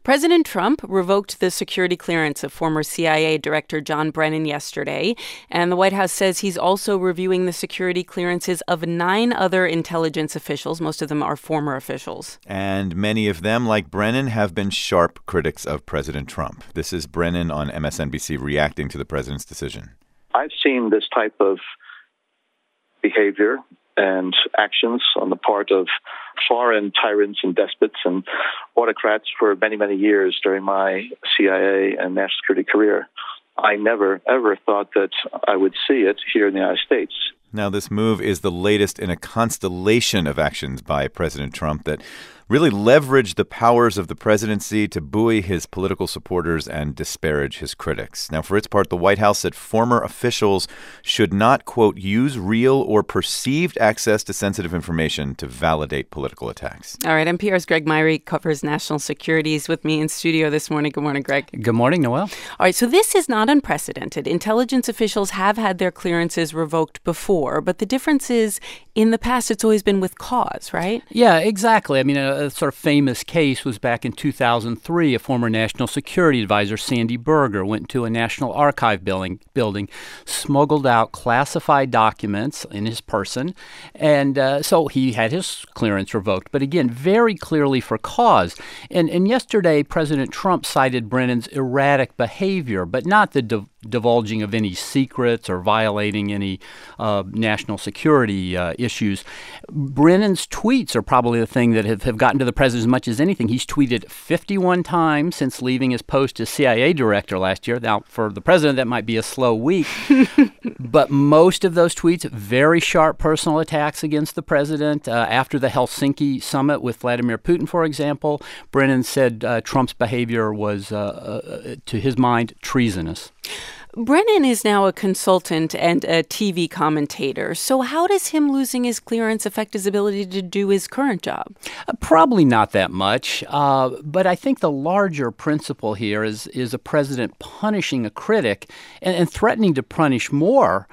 President Trump revoked the security clearance of former CIA Director John Brennan yesterday, and the White House says he's also reviewing the security clearances of 9 other intelligence officials. Most of them are former officials. And many of them, like Brennan, have been sharp critics of President Trump. This is Brennan on MSNBC reacting to the president's decision. I've seen this type of behavior and actions on the part of foreign tyrants and despots and autocrats for many, many years during my CIA and national security career. I never, ever thought that I would see it here in the United States. Now, this move is the latest in a constellation of actions by President Trump that really leverage the powers of the presidency to buoy his political supporters and disparage his critics. Now, for its part, the White House said former officials should not, quote, use real or perceived access to sensitive information to validate political attacks. All right, NPR's Greg Myrie covers national security. He's with me in studio this morning. Good morning, Greg. Good morning, Noel. All right, so this is not unprecedented. Intelligence officials have had their clearances revoked before, but the difference is in the past it's always been with cause, right? Yeah, exactly. I mean, a sort of famous case was back in 2003. A former national security advisor, Sandy Berger, went to a National Archive building, smuggled out classified documents in his person, and so he had his clearance revoked. But again, very clearly for cause. And yesterday, President Trump cited Brennan's erratic behavior, but not the divulging of any secrets or violating any national security issues. Brennan's tweets are probably the thing that have gotten to the president as much as anything. He's tweeted 51 times since leaving his post as CIA director last year. Now, for the president, that might be a slow week. But most of those tweets, very sharp personal attacks against the president. After the Helsinki summit with Vladimir Putin, for example, Brennan said Trump's behavior was, to his mind, treasonous. Brennan is now a consultant and a TV commentator. So how does him losing his clearance affect his ability to do his current job? Probably not that much. But I think the larger principle here is a president punishing a critic and threatening to punish more,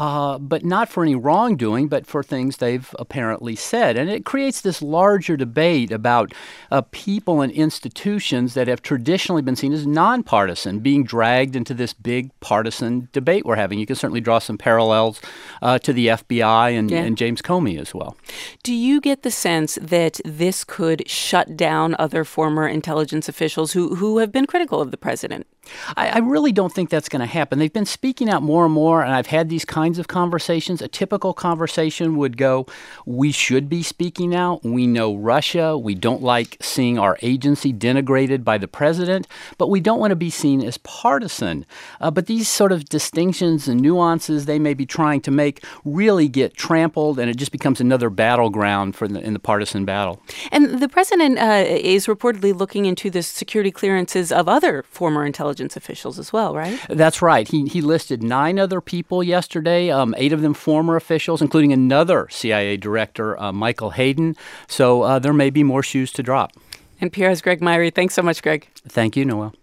but not for any wrongdoing, but for things they've apparently said. And it creates this larger debate about people and institutions that have traditionally been seen as nonpartisan being dragged into this big partisan debate we're having. You can certainly draw some parallels to the FBI and James Comey as well. Do you get the sense that this could shut down other former intelligence officials who have been critical of the president? I really don't think that's going to happen. They've been speaking out more and more, and I've had these kinds of conversations. A typical conversation would go, we should be speaking out. We know Russia. We don't like seeing our agency denigrated by the president, but we don't want to be seen as partisan. But these sort of distinctions and nuances they may be trying to make really get trampled, and it just becomes another battleground in the partisan battle. And the president is reportedly looking into the security clearances of other former intelligence officials as well, right? That's right. He listed 9 other people yesterday, 8 of them former officials, including another CIA director, Michael Hayden. So there may be more shoes to drop. NPR's Greg Myrie. Thanks so much, Greg. Thank you, Noel.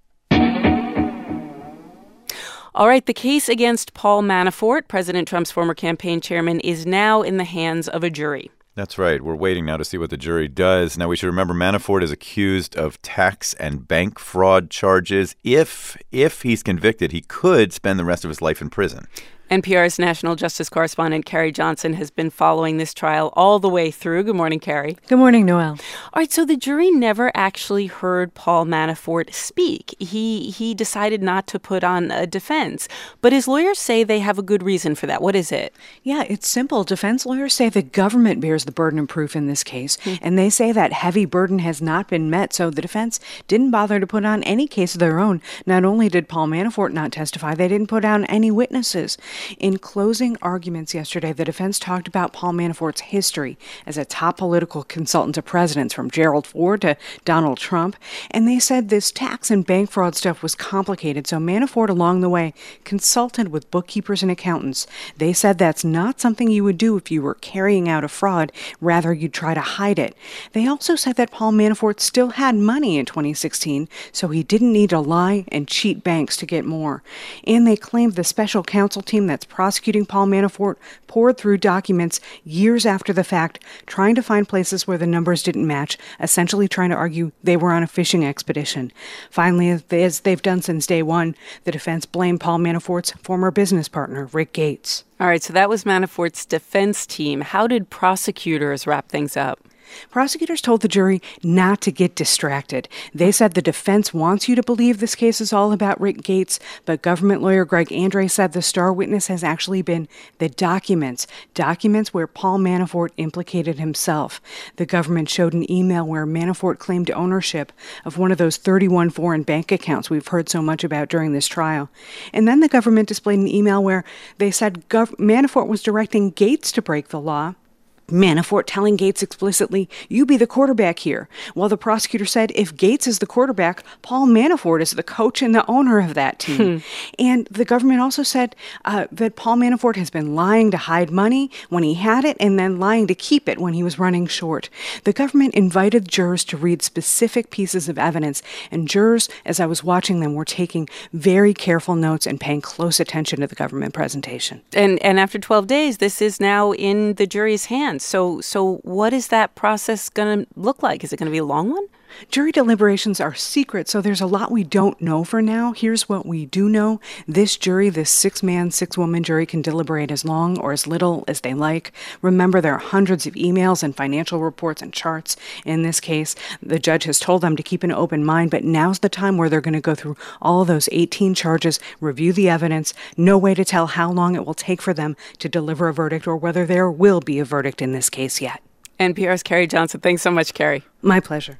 All right, the case against Paul Manafort, President Trump's former campaign chairman, is now in the hands of a jury. That's right. We're waiting now to see what the jury does. Now, we should remember Manafort is accused of tax and bank fraud charges. If he's convicted, he could spend the rest of his life in prison. NPR's national justice correspondent Carrie Johnson has been following this trial all the way through. Good morning, Carrie. Good morning, Noel. All right, so the jury never actually heard Paul Manafort speak. He decided not to put on a defense, but his lawyers say they have a good reason for that. What is it? Yeah, it's simple. Defense lawyers say the government bears the burden of proof in this case, and they say that heavy burden has not been met, so the defense didn't bother to put on any case of their own. Not only did Paul Manafort not testify, they didn't put on any witnesses. In closing arguments yesterday, the defense talked about Paul Manafort's history as a top political consultant to presidents, from Gerald Ford to Donald Trump, and they said this tax and bank fraud stuff was complicated, so Manafort along the way consulted with bookkeepers and accountants. They said that's not something you would do if you were carrying out a fraud, rather you'd try to hide it. They also said that Paul Manafort still had money in 2016, so he didn't need to lie and cheat banks to get more. And they claimed the special counsel team team that's prosecuting Paul Manafort poured through documents years after the fact, trying to find places where the numbers didn't match, essentially trying to argue they were on a fishing expedition. Finally, as they've done since day one, the defense blamed Paul Manafort's former business partner, Rick Gates. All right, so that was Manafort's defense team. How did prosecutors wrap things up? Prosecutors told the jury not to get distracted. They said the defense wants you to believe this case is all about Rick Gates, but government lawyer Greg Andre said the star witness has actually been the documents where Paul Manafort implicated himself. The government showed an email where Manafort claimed ownership of one of those 31 foreign bank accounts we've heard so much about during this trial. And then the government displayed an email where they said Manafort was directing Gates to break the law. Manafort telling Gates explicitly, "You be the quarterback here," while the prosecutor said if Gates is the quarterback, Paul Manafort is the coach and the owner of that team. And the government also said that Paul Manafort has been lying to hide money when he had it and then lying to keep it when he was running short. The government invited jurors to read specific pieces of evidence, and jurors, as I was watching them, were taking very careful notes and paying close attention to the government presentation. And after 12 days, this is now in the jury's hands. So what is that process going to look like? Is it going to be a long one? Jury deliberations are secret, so there's a lot we don't know for now. Here's what we do know. This jury, this 6-man, 6-woman jury, can deliberate as long or as little as they like. Remember, there are hundreds of emails and financial reports and charts. In this case, the judge has told them to keep an open mind, but now's the time where they're going to go through all of those 18 charges, review the evidence. No way to tell how long it will take for them to deliver a verdict or whether there will be a verdict in this case yet. NPR's Carrie Johnson. Thanks so much, Carrie. My pleasure.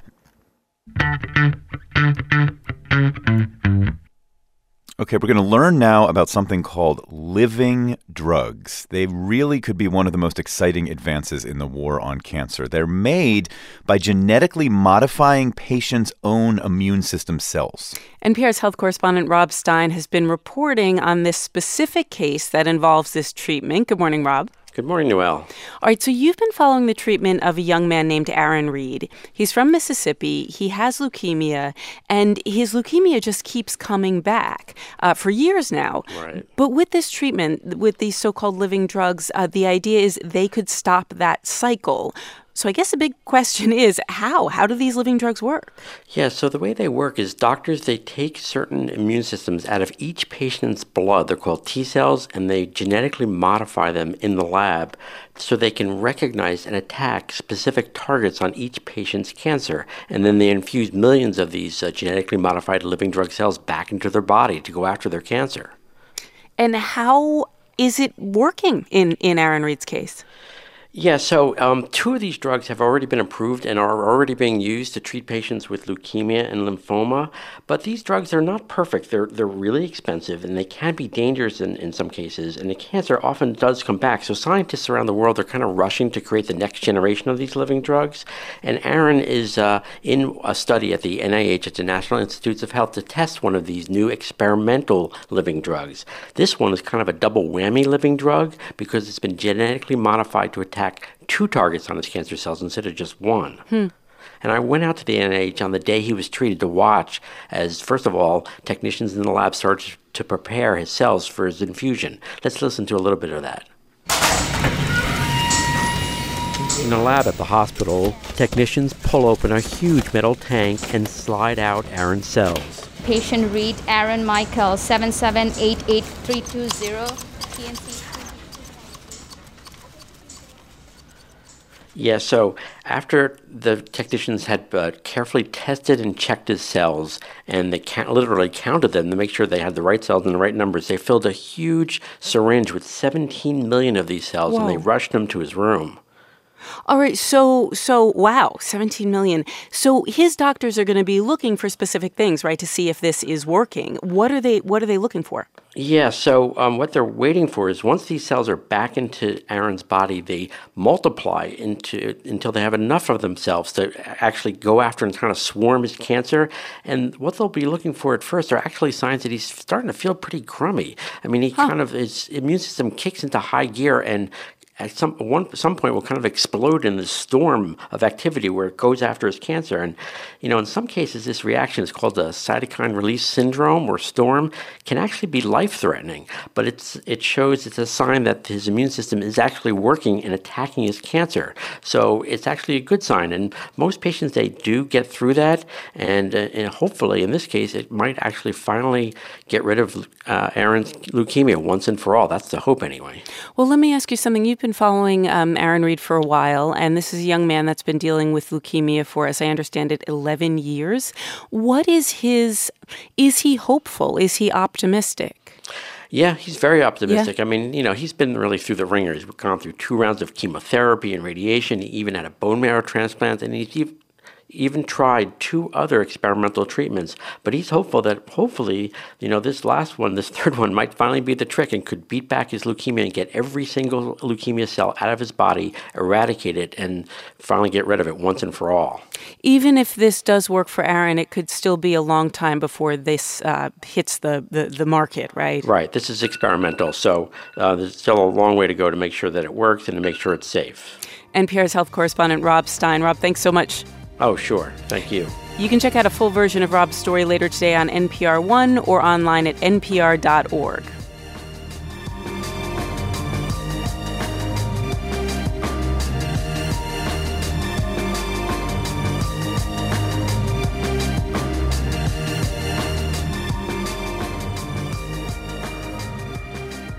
Okay, we're going to learn now about something called living drugs. They really could be one of the most exciting advances in the war on cancer. They're made by genetically modifying patients' own immune system cells. NPR's health correspondent Rob Stein has been reporting on this specific case that involves this treatment. Good morning, Rob. Good morning, Noelle. All right, so you've been following the treatment of a young man named Aaron Reed. He's from Mississippi. He has leukemia, and his leukemia just keeps coming back for years now. Right. But with this treatment, with these so-called living drugs, the idea is they could stop that cycle. So I guess the big question is how? How do these living drugs work? Yeah, so the way they work is doctors, they take certain immune systems out of each patient's blood. They're called T cells, and they genetically modify them in the lab so they can recognize and attack specific targets on each patient's cancer. And then they infuse millions of these genetically modified living drug cells back into their body to go after their cancer. And how is it working in Aaron Reed's case? Yeah, so 2 of these drugs have already been approved and are already being used to treat patients with leukemia and lymphoma. But these drugs are not perfect. They're really expensive, and they can be dangerous in some cases. And the cancer often does come back. So scientists around the world are kind of rushing to create the next generation of these living drugs. And Aaron is in a study at the NIH, at the National Institutes of Health, to test one of these new experimental living drugs. This one is kind of a double whammy living drug because it's been genetically modified to attack 2 targets on his cancer cells instead of just 1. And I went out to the NIH on the day he was treated to watch as, first of all, technicians in the lab started to prepare his cells for his infusion. Let's listen to a little bit of that. In a lab at the hospital, technicians pull open a huge metal tank and slide out Aaron's cells. Patient Reed Aaron Michael 7788320 TNC. Yeah, so after the technicians had carefully tested and checked his cells, and they literally counted them to make sure they had the right cells and the right numbers, they filled a huge syringe with 17 million of these cells. Whoa. And they rushed him to his room. All right, so wow, 17 million. So his doctors are going to be looking for specific things, right, to see if this is working. What are they looking for? Yeah, so what they're waiting for is once these cells are back into Aaron's body, they multiply until they have enough of themselves to actually go after and kind of swarm his cancer. And what they'll be looking for at first are actually signs that he's starting to feel pretty crummy. I mean, his immune system kicks into high gear, and at some point will kind of explode in this storm of activity where it goes after his cancer. And, in some cases, this reaction is called a cytokine release syndrome or storm, can actually be life-threatening. But it shows it's a sign that his immune system is actually working and attacking his cancer. So it's actually a good sign. And most patients, they do get through that. And hopefully, in this case, it might actually finally get rid of Aaron's leukemia once and for all. That's the hope anyway. Well, let me ask you something. You've been following Aaron Reed for a while, and this is a young man that's been dealing with leukemia for, as I understand it, 11 years. What is he hopeful? Is he optimistic? Yeah, he's very optimistic. Yeah. I mean, he's been really through the ringer. He's gone through 2 rounds of chemotherapy and radiation. He even had a bone marrow transplant, and he's even tried 2 other experimental treatments. But he's hopeful that hopefully, this 3rd one might finally be the trick and could beat back his leukemia and get every single leukemia cell out of his body, eradicate it, and finally get rid of it once and for all. Even if this does work for Aaron, it could still be a long time before this hits the market, right? Right. This is experimental, so there's still a long way to go to make sure that it works and to make sure it's safe. NPR's health correspondent Rob Stein. Rob, thanks so much. Oh, sure. Thank you. You can check out a full version of Rob's story later today on NPR One or online at npr.org.